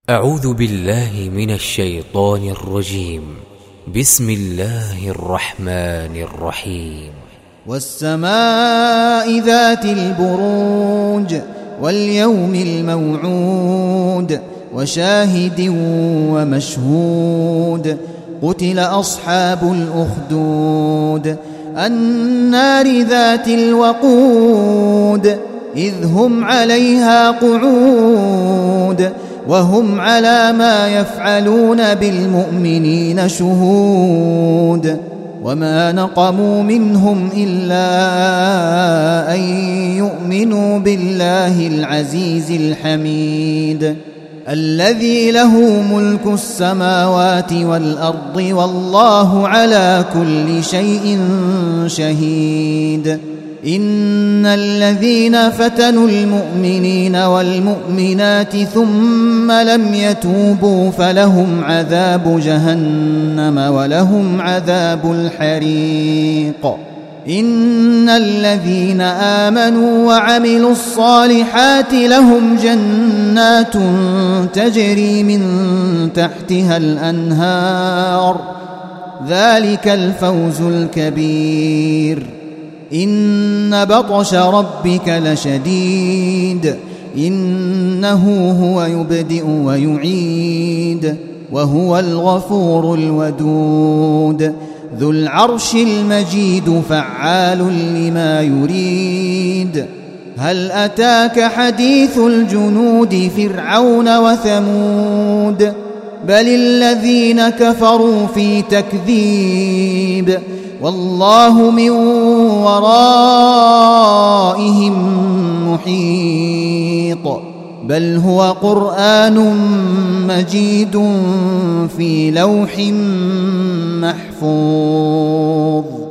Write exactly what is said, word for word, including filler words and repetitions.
أعوذ بالله من الشيطان الرجيم. بسم الله الرحمن الرحيم. والسماء ذات البروج واليوم الموعود وشاهد ومشهود. قتل أصحاب الأخدود النار ذات الوقود إذ هم عليها قعود وهم على ما يفعلون بالمؤمنين شهود. وما نقموا منهم إلا أن يؤمنوا بالله العزيز الحميد الذي له ملك السماوات والأرض والله على كل شيء شهيد. إن الذين فتنوا المؤمنين والمؤمنات ثم لم يتوبوا فلهم عذاب جهنم ولهم عذاب الحريق. إن الذين آمنوا وعملوا الصالحات لهم جنات تجري من تحتها الأنهار ذلك الفوز الكبير. إن بطش ربك لشديد إنه هو يبدئ ويعيد وهو الغفور الودود ذو العرش المجيد فعال لما يريد. هل أتاك حديث الجنود فرعون وثمود بل الذين كفروا في تكذيب والله من ورائهم محيط. بل هو قرآن مجيد في لوح محفوظ.